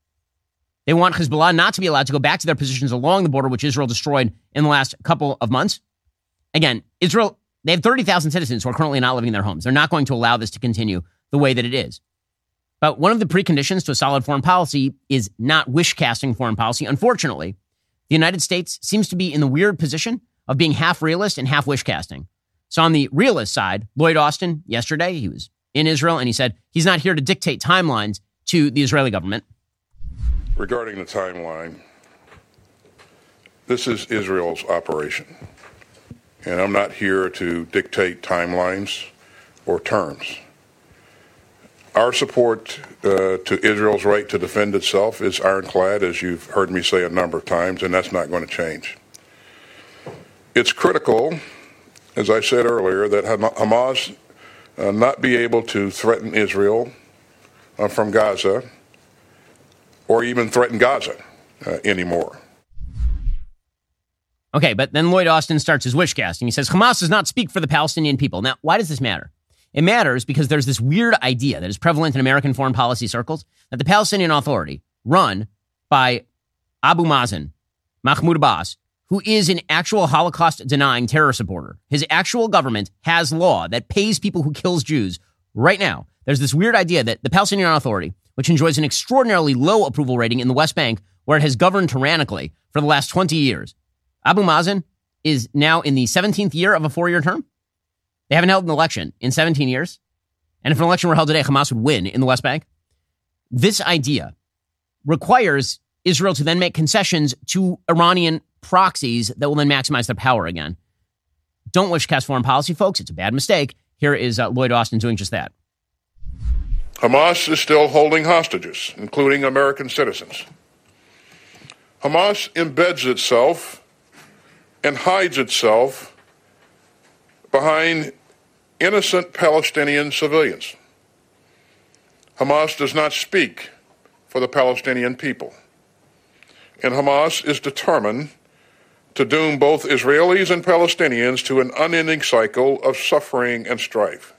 They want Hezbollah not to be allowed to go back to their positions along the border, which Israel destroyed in the last couple of months. Again, Israel, they have thirty thousand citizens who are currently not living in their homes. They're not going to allow this to continue the way that it is. But one of the preconditions to a solid foreign policy is not wish-casting foreign policy. Unfortunately, the United States seems to be in the weird position of being half realist and half wish-casting. So on the realist side, Lloyd Austin, yesterday, he was in Israel, and he said he's not here to dictate timelines to the Israeli government. Regarding the timeline, this is Israel's operation, and I'm not here to dictate timelines or terms. Our support uh, to Israel's right to defend itself is ironclad, as you've heard me say a number of times, and that's not going to change. It's critical, as I said earlier, that Hamas uh, not be able to threaten Israel uh, from Gaza or even threaten Gaza uh, anymore. Okay, but then Lloyd Austin starts his wish casting. He says, Hamas does not speak for the Palestinian people. Now, why does this matter? It matters because there's this weird idea that is prevalent in American foreign policy circles that the Palestinian Authority, run by Abu Mazen, Mahmoud Abbas, who is an actual Holocaust-denying terror supporter. His actual government has law that pays people who kills Jews right now. There's this weird idea that the Palestinian Authority, which enjoys an extraordinarily low approval rating in the West Bank, where it has governed tyrannically for the last twenty years. Abu Mazen is now in the seventeenth year of a four-year term. They haven't held an election in seventeen years. And if an election were held today, Hamas would win in the West Bank. This idea requires Israel to then make concessions to Iranian proxies that will then maximize their power again. Don't wish to cast foreign policy, folks. It's a bad mistake. Here is uh, Lloyd Austin doing just that. Hamas is still holding hostages, including American citizens. Hamas embeds itself and hides itself behind innocent Palestinian civilians. Hamas does not speak for the Palestinian people. And Hamas is determined to doom both Israelis and Palestinians to an unending cycle of suffering and strife.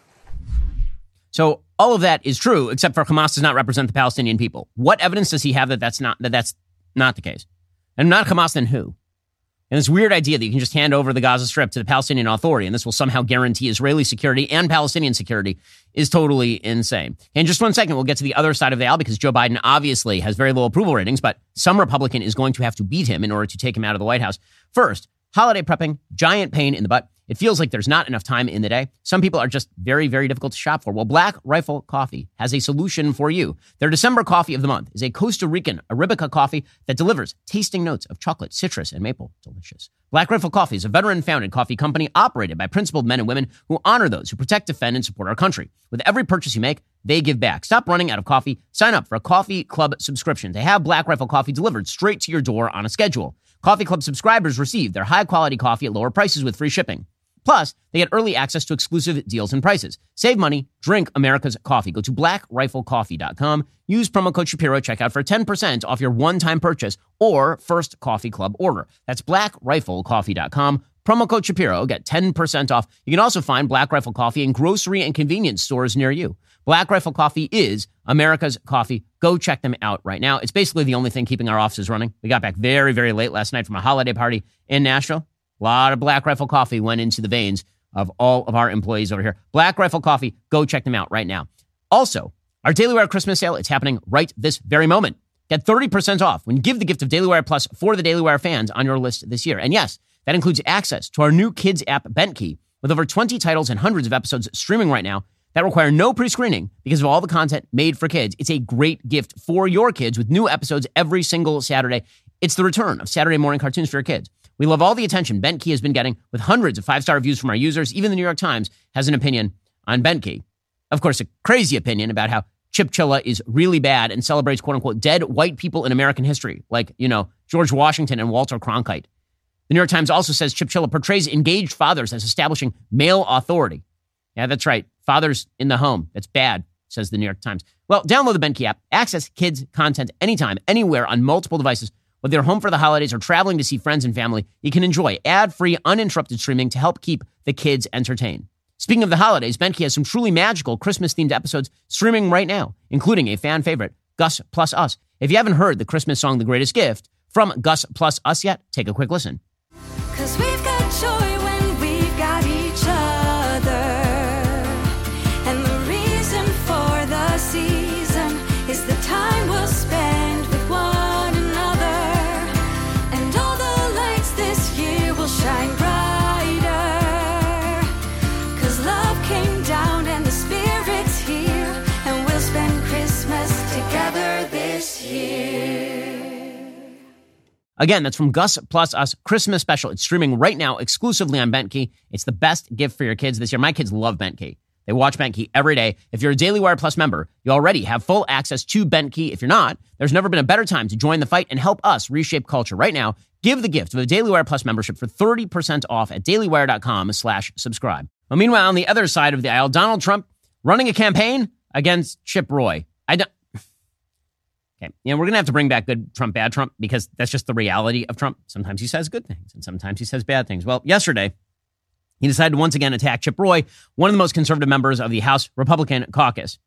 So all of that is true, except for Hamas does not represent the Palestinian people. What evidence does he have that that's not, that that's not the case? And not Hamas, then who? And this weird idea that you can just hand over the Gaza Strip to the Palestinian Authority and this will somehow guarantee Israeli security and Palestinian security is totally insane. In just one second, we'll get to the other side of the aisle because Joe Biden obviously has very low approval ratings, but some Republican is going to have to beat him in order to take him out of the White House. First, holiday prepping, giant pain in the butt. It feels like there's not enough time in the day. Some people are just very, very difficult to shop for. Well, Black Rifle Coffee has a solution for you. Their December coffee of the month is a Costa Rican Arabica coffee that delivers tasting notes of chocolate, citrus, and maple. Delicious. Black Rifle Coffee is a veteran-founded coffee company operated by principled men and women who honor those who protect, defend, and support our country. With every purchase you make, they give back. Stop running out of coffee. Sign up for a Coffee Club subscription to have Black Rifle Coffee delivered straight to your door on a schedule. Coffee Club subscribers receive their high-quality coffee at lower prices with free shipping. Plus, they get early access to exclusive deals and prices. Save money, drink America's coffee. Go to black rifle coffee dot com. Use promo code Shapiro at checkout for ten percent off your one-time purchase or first Coffee Club order. That's black rifle coffee dot com. Promo code Shapiro. Get ten percent off. You can also find Black Rifle Coffee in grocery and convenience stores near you. Black Rifle Coffee is America's coffee. Go check them out right now. It's basically the only thing keeping our offices running. We got back very, very late last night from a holiday party in Nashville. A lot of Black Rifle Coffee went into the veins of all of our employees over here. Black Rifle Coffee, go check them out right now. Also, our Daily Wire Christmas sale, it's happening right this very moment. Get thirty percent off when you give the gift of Daily Wire Plus for the Daily Wire fans on your list this year. And yes, that includes access to our new kids app, Bentkey, with over twenty titles and hundreds of episodes streaming right now that require no pre-screening because of all the content made for kids. It's a great gift for your kids with new episodes every single Saturday. It's the return of Saturday morning cartoons for your kids. We love all the attention Bentkey has been getting with hundreds of five-star reviews from our users. Even the New York Times has an opinion on Bentkey. Of course, a crazy opinion about how Chip Chilla is really bad and celebrates, quote-unquote, dead white people in American history, like, you know, George Washington and Walter Cronkite. The New York Times also says Chip Chilla portrays engaged fathers as establishing male authority. Yeah, that's right. Fathers in the home. That's bad, says the New York Times. Well, download the Bentkey app. Access kids' content anytime, anywhere on multiple devices. Whether you're home for the holidays or traveling to see friends and family, you can enjoy ad-free, uninterrupted streaming to help keep the kids entertained. Speaking of the holidays, Bentkey has some truly magical Christmas-themed episodes streaming right now, including a fan favorite, Gus Plus Us. If you haven't heard the Christmas song, The Greatest Gift, from Gus Plus Us yet, take a quick listen. 'Cause we've got joy when we've got each other. And the reason for the season is the time we'll spend with one. Shine brighter, 'cause love came down and the Spirit's here, and we'll spend Christmas together this year. Again, that's from Gus Plus Us Christmas special. It's streaming right now exclusively on Bentkey. It's the best gift for your kids this year. My kids love Bentkey. They watch Bentkey every day. If you're a Daily Wire Plus member, you already have full access to Bentkey. If you're not, there's never been a better time to join the fight and help us reshape culture. Right now, give the gift of a Daily Wire Plus membership for thirty percent off at dailywire.com slash subscribe. Well, meanwhile, on the other side of the aisle, Donald Trump running a campaign against Chip Roy. I don't... Okay, you know, we're going to have to bring back good Trump, bad Trump, because that's just the reality of Trump. Sometimes he says good things, and sometimes he says bad things. Well, yesterday, he decided to once again attack Chip Roy, one of the most conservative members of the House Republican caucus.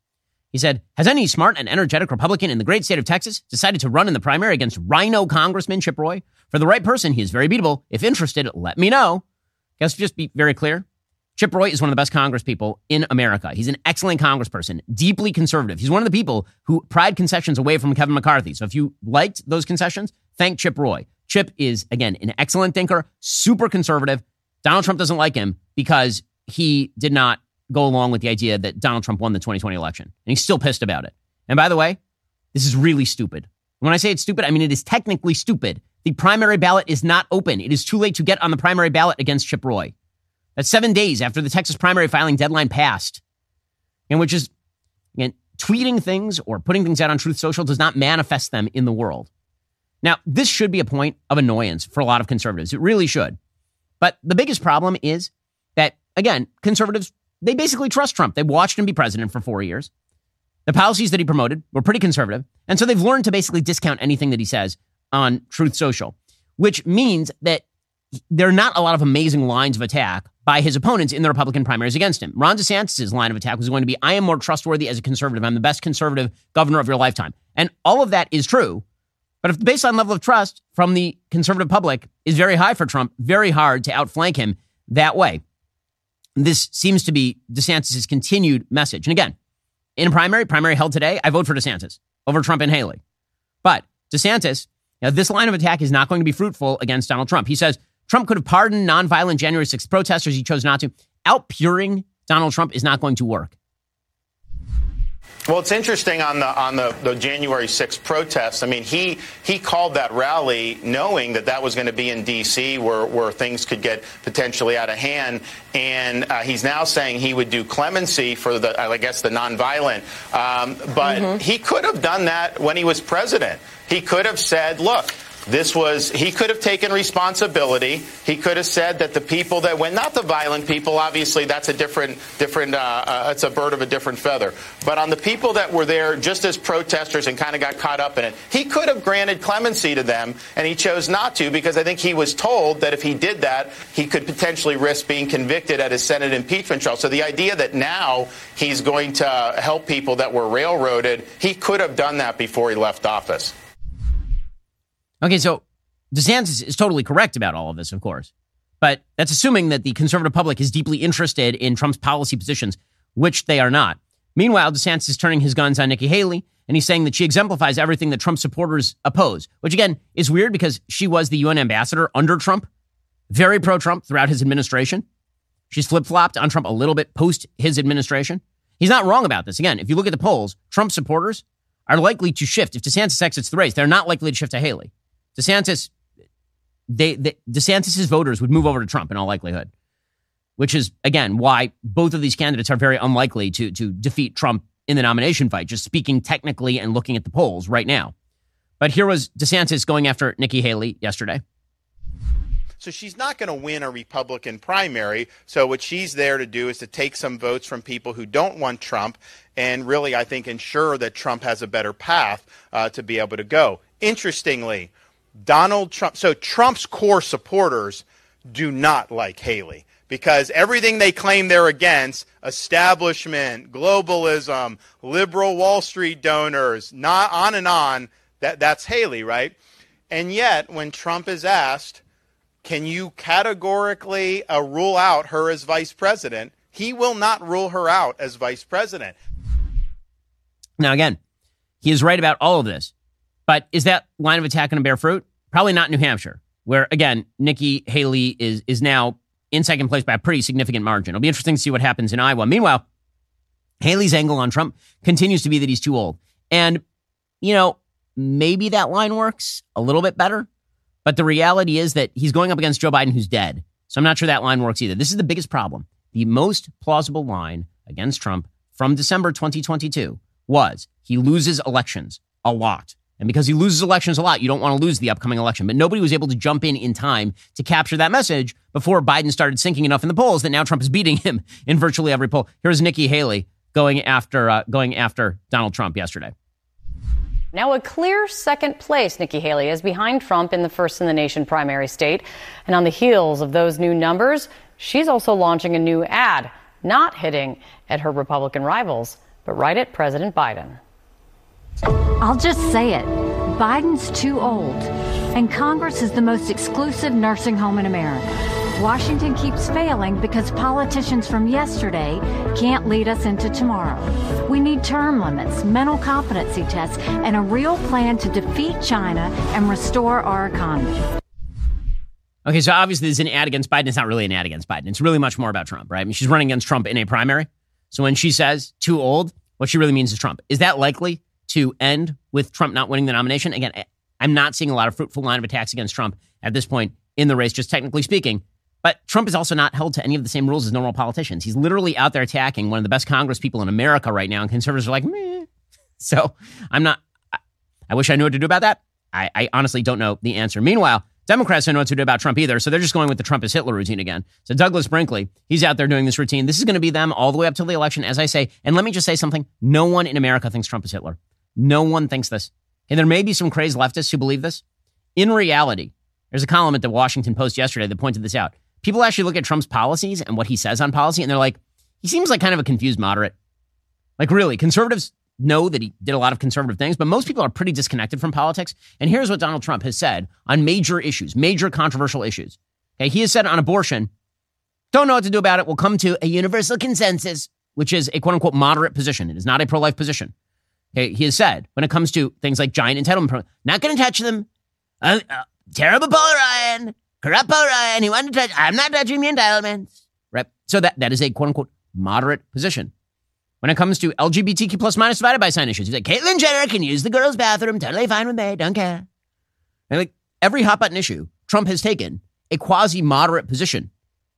He said, has any smart and energetic Republican in the great state of Texas decided to run in the primary against Rhino Congressman Chip Roy? For the right person, he is very beatable. If interested, let me know. Guess just be very clear. Chip Roy is one of the best congresspeople in America. He's an excellent congressperson, deeply conservative. He's one of the people who pried concessions away from Kevin McCarthy. So if you liked those concessions, thank Chip Roy. Chip is, again, an excellent thinker, super conservative. Donald Trump doesn't like him because he did not go along with the idea that Donald Trump won the twenty twenty election. And he's still pissed about it. And by the way, this is really stupid. When I say it's stupid, I mean it is technically stupid. The primary ballot is not open. It is too late to get on the primary ballot against Chip Roy. That's seven days after the Texas primary filing deadline passed. And which is, again, tweeting things or putting things out on Truth Social does not manifest them in the world. Now, this should be a point of annoyance for a lot of conservatives. It really should. But the biggest problem is that, again, conservatives, they basically trust Trump. They watched him be president for four years. The policies that he promoted were pretty conservative. And so they've learned to basically discount anything that he says on Truth Social, which means that there are not a lot of amazing lines of attack by his opponents in the Republican primaries against him. Ron DeSantis' line of attack was going to be, I am more trustworthy as a conservative. I'm the best conservative governor of your lifetime. And all of that is true. But if the baseline level of trust from the conservative public is very high for Trump, very hard to outflank him that way. This seems to be DeSantis' continued message. And again, in a primary, primary held today, I vote for DeSantis over Trump and Haley. But DeSantis, you know, this line of attack is not going to be fruitful against Donald Trump. He says Trump could have pardoned nonviolent January sixth protesters. He chose not to. Outpuring Donald Trump is not going to work. Well, it's interesting on the on the, the January sixth protests. I mean, he he called that rally knowing that that was going to be in D C where, where things could get potentially out of hand. And uh, he's now saying he would do clemency for the, I guess, the nonviolent. Um, but mm-hmm. he could have done that when he was president. He could have said, look, this was, he could have taken responsibility. He could have said that the people that went, not the violent people, obviously that's a different, different, uh, uh, it's a bird of a different feather. But on the people that were there just as protesters and kind of got caught up in it, he could have granted clemency to them, and he chose not to because I think he was told that if he did that, he could potentially risk being convicted at his Senate impeachment trial. So the idea that now he's going to help people that were railroaded, he could have done that before he left office. Okay, so DeSantis is totally correct about all of this, of course. But that's assuming that the conservative public is deeply interested in Trump's policy positions, which they are not. Meanwhile, DeSantis is turning his guns on Nikki Haley, and he's saying that she exemplifies everything that Trump supporters oppose, which, again, is weird because she was the U N ambassador under Trump, very pro-Trump throughout his administration. She's flip-flopped on Trump a little bit post his administration. He's not wrong about this. Again, if you look at the polls, Trump supporters are likely to shift. If DeSantis exits the race, they're not likely to shift to Haley. DeSantis, they, they, DeSantis' voters would move over to Trump in all likelihood, which is, again, why both of these candidates are very unlikely to, to defeat Trump in the nomination fight, just speaking technically and looking at the polls right now. But here was DeSantis going after Nikki Haley yesterday. So she's not going to win a Republican primary. So what she's there to do is to take some votes from people who don't want Trump and really, I think, ensure that Trump has a better path uh, to be able to go. Interestingly, Donald Trump, so Trump's core supporters do not like Haley because everything they claim they're against, establishment, globalism, liberal Wall Street donors, not on and on, that, that's Haley, right? And yet, when Trump is asked, can you categorically uh, rule out her as vice president, he will not rule her out as vice president. Now, again, he is right about all of this. But is that line of attack going to bear fruit? Probably not in New Hampshire, where, again, Nikki Haley is is now in second place by a pretty significant margin. It'll be interesting to see what happens in Iowa. Meanwhile, Haley's angle on Trump continues to be that he's too old. And, you know, maybe that line works a little bit better. But the reality is that he's going up against Joe Biden, who's dead. So I'm not sure that line works either. This is the biggest problem. The most plausible line against Trump from December twenty twenty-two was he loses elections a lot. And because he loses elections a lot, you don't want to lose the upcoming election. But nobody was able to jump in in time to capture that message before Biden started sinking enough in the polls that now Trump is beating him in virtually every poll. Here's Nikki Haley going after uh, going after Donald Trump yesterday. Now a clear second place, Nikki Haley is behind Trump in the first in the nation primary state. And on the heels of those new numbers, she's also launching a new ad, not hitting at her Republican rivals, but right at President Biden. I'll just say it. Biden's too old, and Congress is the most exclusive nursing home in America. Washington keeps failing because politicians from yesterday can't lead us into tomorrow. We need term limits, mental competency tests, and a real plan to defeat China and restore our economy. Okay, so obviously this is an ad against Biden. It's not really an ad against Biden. It's really much more about Trump, right? I mean, she's running against Trump in a primary. So when she says too old, what she really means is Trump. Is that likely to end with Trump not winning the nomination? Again, I'm not seeing a lot of fruitful line of attacks against Trump at this point in the race, just technically speaking. But Trump is also not held to any of the same rules as normal politicians. He's literally out there attacking one of the best Congress people in America right now, and conservatives are like, meh. So I'm not, I, I wish I knew what to do about that. I, I honestly don't know the answer. Meanwhile, Democrats don't know what to do about Trump either, so they're just going with the Trump is Hitler routine again. So Douglas Brinkley, he's out there doing this routine. This is going to be them all the way up till the election, as I say. And let me just say something. No one in America thinks Trump is Hitler. No one thinks this. And there may be some crazed leftists who believe this. In reality, there's a column at the Washington Post yesterday that pointed this out. People actually look at Trump's policies and what he says on policy, and they're like, he seems like kind of a confused moderate. Like, really, conservatives know that he did a lot of conservative things, but most people are pretty disconnected from politics. And here's what Donald Trump has said on major issues, major controversial issues. Okay, he has said on abortion, don't know what to do about it. We'll come to a universal consensus, which is a quote-unquote moderate position. It is not a pro-life position. Okay, he has said when it comes to things like giant entitlement, not going to touch them. Uh, uh, terrible Paul Ryan, corrupt Paul Ryan. He wanted to touch. I'm not touching the entitlements. Right. So that that is a quote unquote moderate position. When it comes to L G B T Q plus minus divided by sign issues, he's like, Caitlyn Jenner can use the girls' bathroom. Totally fine with me. Don't care. And like every hot button issue, Trump has taken a quasi moderate position.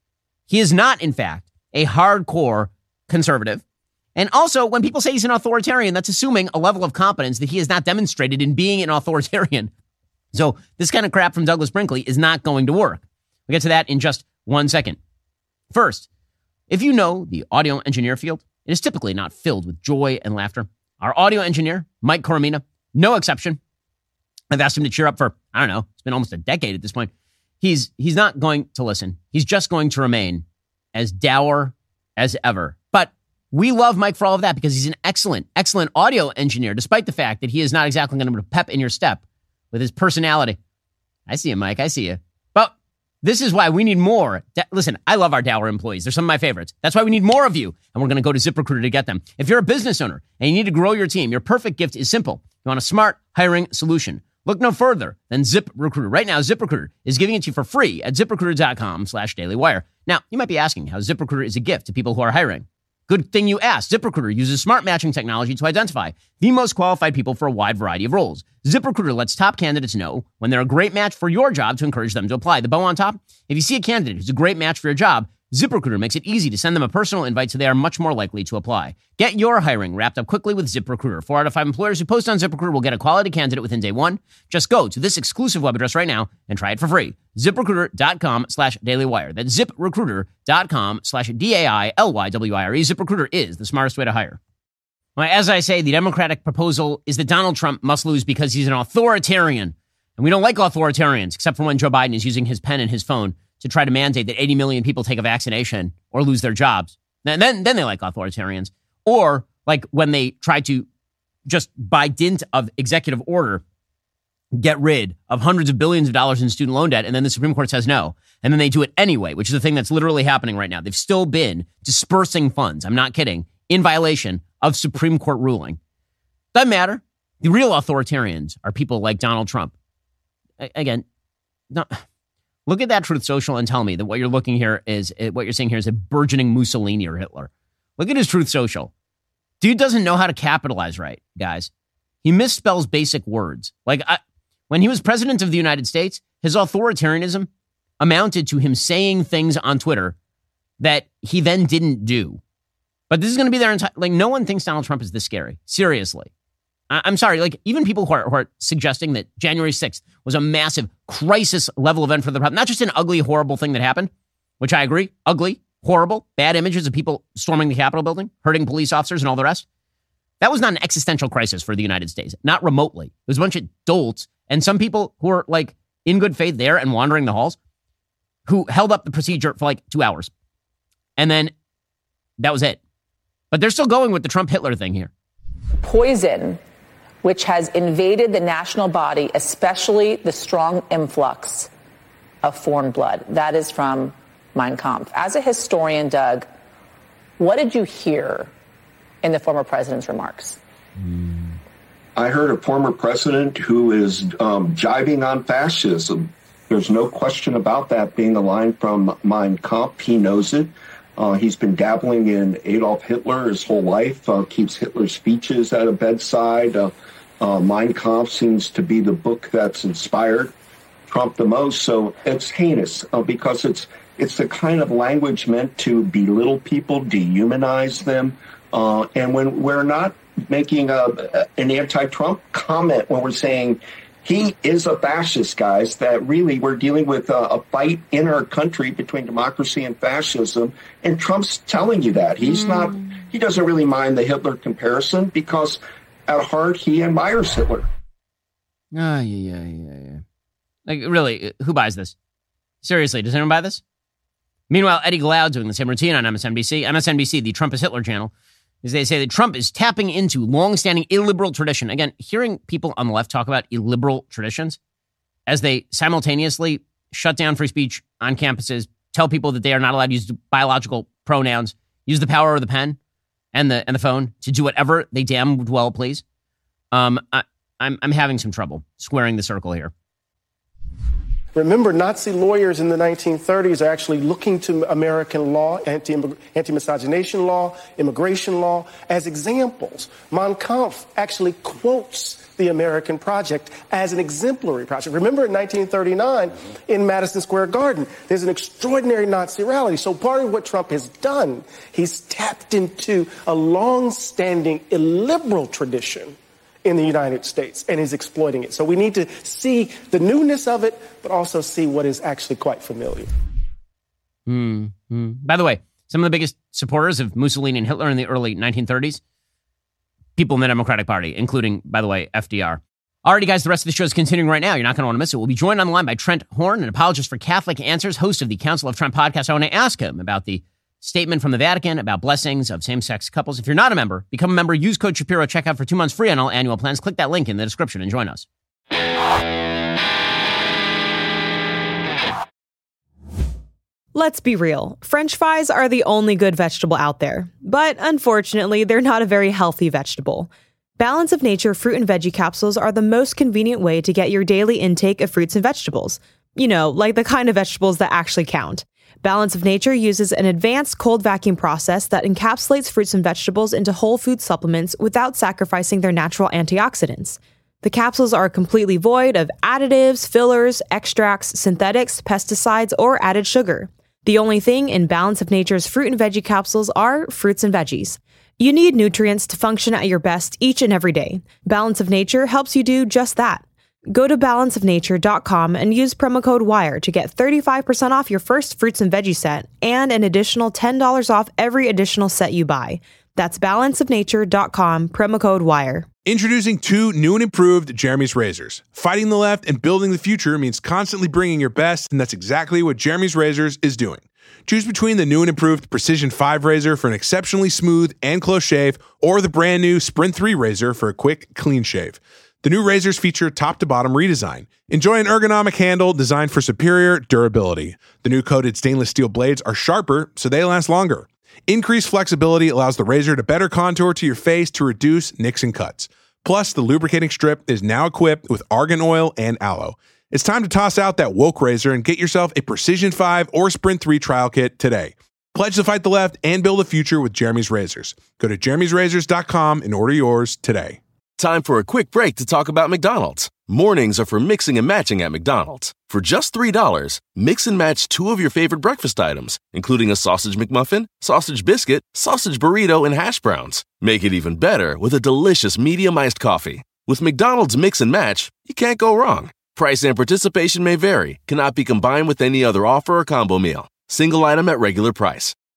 He is not, in fact, a hardcore conservative. And also, when people say he's an authoritarian, that's assuming a level of competence that he has not demonstrated in being an authoritarian. So this kind of crap from Douglas Brinkley is not going to work. We'll get to that in just one second. First, if you know the audio engineer field, it is typically not filled with joy and laughter. Our audio engineer, Mike Coromina, no exception. I've asked him to cheer up for, I don't know, it's been almost a decade at this point. He's he's not going to listen. He's just going to remain as dour as ever. But we love Mike for all of that because he's an excellent, excellent audio engineer, despite the fact that he is not exactly going to pep in your step with his personality. I see you, Mike. I see you. But this is why we need more. Da- Listen, I love our dour employees. They're some of my favorites. That's why we need more of you. And we're going to go to ZipRecruiter to get them. If you're a business owner and you need to grow your team, your perfect gift is simple. You want a smart hiring solution. Look no further than ZipRecruiter. Right now, ZipRecruiter is giving it to you for free at ZipRecruiter.com slash dailywire. Now, you might be asking how ZipRecruiter is a gift to people who are hiring. Good thing you asked. ZipRecruiter uses smart matching technology to identify the most qualified people for a wide variety of roles. ZipRecruiter lets top candidates know when they're a great match for your job to encourage them to apply. The bow on top, if you see a candidate who's a great match for your job, ZipRecruiter makes it easy to send them a personal invite so they are much more likely to apply. Get your hiring wrapped up quickly with ZipRecruiter. Four out of five employers who post on ZipRecruiter will get a quality candidate within day one. Just go to this exclusive web address right now and try it for free. ZipRecruiter.com slash dailywire. That's ZipRecruiter.com slash D-A-I-L-Y-W-I-R-E. ZipRecruiter is the smartest way to hire. Well, as I say, the Democratic proposal is that Donald Trump must lose because he's an authoritarian. And we don't like authoritarians, except for when Joe Biden is using his pen and his phone to try to mandate that eighty million people take a vaccination or lose their jobs. And then, then they like authoritarians. Or like when they try to just by dint of executive order, get rid of hundreds of billions of dollars in student loan debt. And then the Supreme Court says no. And then they do it anyway, which is the thing that's literally happening right now. They've still been dispersing funds. I'm not kidding. In violation of Supreme Court ruling. Doesn't matter. The real authoritarians are people like Donald Trump. A- again, no. Look at that Truth Social and tell me that what you're looking here is, what you're seeing here is a burgeoning Mussolini or Hitler. Look at his Truth Social. Dude doesn't know how to capitalize right, guys. He misspells basic words. Like, I, when he was president of the United States, his authoritarianism amounted to him saying things on Twitter that he then didn't do. But this is going to be their entire, like, no one thinks Donald Trump is this scary. Seriously. I'm sorry, like even people who are, who are suggesting that January sixth was a massive crisis level event for the problem, not just an ugly, horrible thing that happened, which I agree, ugly, horrible, bad images of people storming the Capitol building, hurting police officers and all the rest. That was not an existential crisis for the United States, not remotely. It was a bunch of dolts and some people who were like in good faith there and wandering the halls who held up the procedure for like two hours. And then that was it. But they're still going with the Trump-Hitler thing here. Poison, which has invaded the national body, especially the strong influx of foreign blood. That is from Mein Kampf. As a historian, Doug, what did you hear in the former president's remarks? I heard a former president who is um, jibing on fascism. There's no question about that being a line from Mein Kampf. He knows it. Uh, he's been dabbling in Adolf Hitler his whole life, uh, keeps Hitler's speeches at a bedside. Uh, uh, Mein Kampf seems to be the book that's inspired Trump the most. So it's heinous uh, because it's it's the kind of language meant to belittle people, dehumanize them. Uh, and when we're not making a, an anti-Trump comment, when we're saying he is a fascist, guys, that really we're dealing with a, a fight in our country between democracy and fascism. And Trump's telling you that. He's mm. not, he doesn't really mind the Hitler comparison because at heart, he admires Hitler. Ah, yeah, yeah, yeah, yeah. Like, really, who buys this? Seriously, does anyone buy this? Meanwhile, Eddie Glaude doing the same routine on M S N B C. M S N B C, the Trump is Hitler channel, is they say that Trump is tapping into long-standing illiberal tradition. Again, hearing people on the left talk about illiberal traditions as they simultaneously shut down free speech on campuses, tell people that they are not allowed to use biological pronouns, use the power of the pen and the and the phone to do whatever they damn well please. Um, I, I'm I'm having some trouble squaring the circle here. Remember, Nazi lawyers in the nineteen thirties are actually looking to American law, anti, anti-miscegenation law, immigration law, as examples. Mein Kampf actually quotes the American project as an exemplary project. Remember in nineteen thirty-nine in Madison Square Garden, there's an extraordinary Nazi rally. So part of what Trump has done, he's tapped into a long-standing illiberal tradition in the United States, and is exploiting it. So we need to see the newness of it, but also see what is actually quite familiar. Mm-hmm. By the way, some of the biggest supporters of Mussolini and Hitler in the early nineteen thirties, people in the Democratic Party, including, by the way, F D R. Alrighty, guys, the rest of the show is continuing right now. You're not going to want to miss it. We'll be joined on the line by Trent Horn, an apologist for Catholic Answers, host of the Council of Trent podcast. I want to ask him about the statement from the Vatican about blessings of same-sex couples. If you're not a member, become a member. Use code Shapiro. Check out for two months free on all annual plans. Click that link in the description and join us. Let's be real. French fries are the only good vegetable out there. But unfortunately, they're not a very healthy vegetable. Balance of Nature fruit and veggie capsules are the most convenient way to get your daily intake of fruits and vegetables. You know, like the kind of vegetables that actually count. Balance of Nature uses an advanced cold vacuum process that encapsulates fruits and vegetables into whole food supplements without sacrificing their natural antioxidants. The capsules are completely void of additives, fillers, extracts, synthetics, pesticides, or added sugar. The only thing in Balance of Nature's fruit and veggie capsules are fruits and veggies. You need nutrients to function at your best each and every day. Balance of Nature helps you do just that. Go to balance of nature dot com and use promo code WIRE to get thirty-five percent off your first fruits and veggie set and an additional ten dollars off every additional set you buy. That's balance of nature dot com, promo code WIRE. Introducing two new and improved Jeremy's Razors. Fighting the left and building the future means constantly bringing your best, and that's exactly what Jeremy's Razors is doing. Choose between the new and improved Precision five razor for an exceptionally smooth and close shave, or the brand new Sprint three razor for a quick, clean shave. The new razors feature top-to-bottom redesign. Enjoy an ergonomic handle designed for superior durability. The new coated stainless steel blades are sharper, so they last longer. Increased flexibility allows the razor to better contour to your face to reduce nicks and cuts. Plus, the lubricating strip is now equipped with argan oil and aloe. It's time to toss out that woke razor and get yourself a Precision five or Sprint three trial kit today. Pledge to fight the left and build a future with Jeremy's Razors. Go to jeremy's razors dot com and order yours today. Time for a quick break to talk about McDonald's. Mornings are for mixing and matching at McDonald's. For just three dollars, mix and match two of your favorite breakfast items, including a sausage McMuffin, sausage biscuit, sausage burrito, and hash browns. Make it even better with a delicious medium iced coffee. With McDonald's Mix and Match, you can't go wrong. Price and participation may vary, cannot be combined with any other offer or combo meal. Single item at regular price.